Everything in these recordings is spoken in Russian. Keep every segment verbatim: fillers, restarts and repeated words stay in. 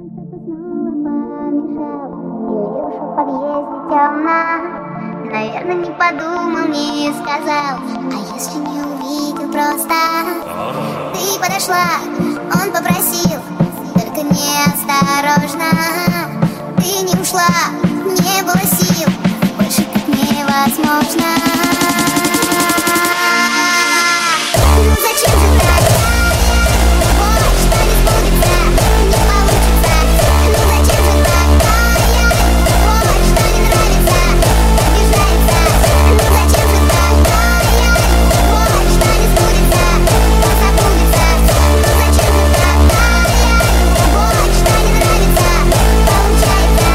кто-то снова помешал, или ушел в подъезде темно. Наверное, не подумал, не сказал. А если не увидел просто? Ты подошла, он попросил, только неосторожно. Ты не ушла, не было сил, больше так невозможно. Ну зачем же так? Вот что не сбудется, не получится. Ну зачем же так? Вот что не нравится, обижается. Ну зачем же так? Вот что не сбудется, он забудется. Ну зачем же так? Вот что не нравится, получается.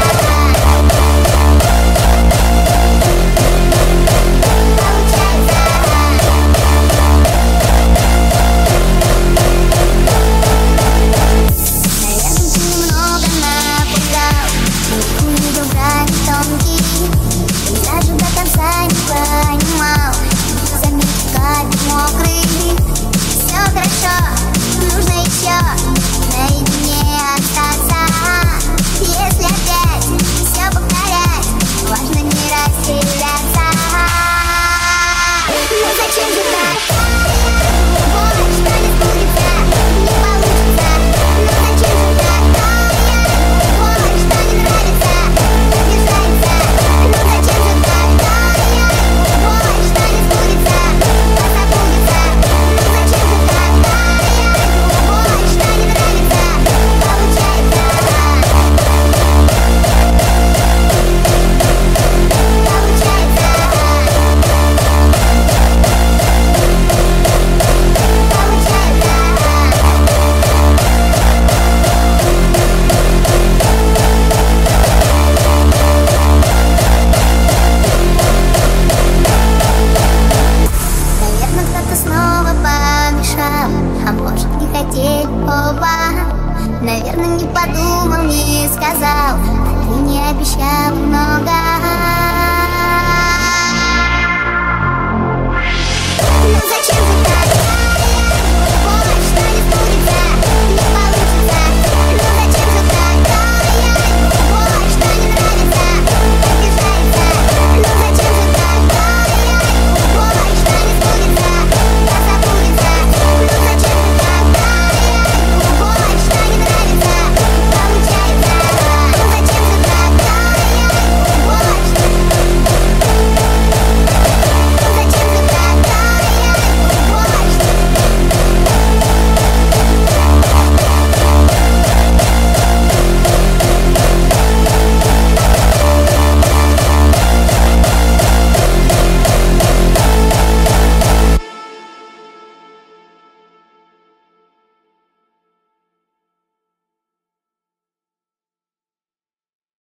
Наверное, не подумал, не сказал, а ты не обещал много.